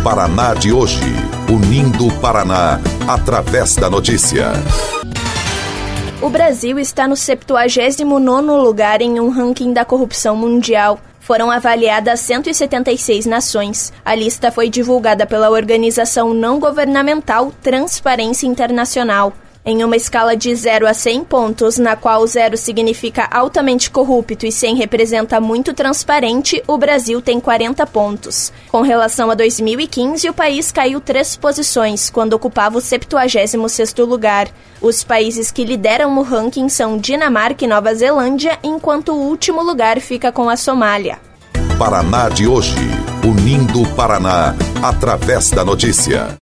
Paraná de hoje, unindo o Paraná através da notícia. O Brasil está no 79º lugar em um ranking da corrupção mundial. Foram avaliadas 176 nações. A lista foi divulgada pela organização não governamental Transparência Internacional. Em uma escala de 0 a 100 pontos, na qual 0 significa altamente corrupto e 100 representa muito transparente, o Brasil tem 40 pontos. Com relação a 2015, o país caiu 3 posições, quando ocupava o 76º lugar. Os países que lideram o ranking são Dinamarca e Nova Zelândia, enquanto o último lugar fica com a Somália. Paraná de hoje, unindo o Paraná através da notícia.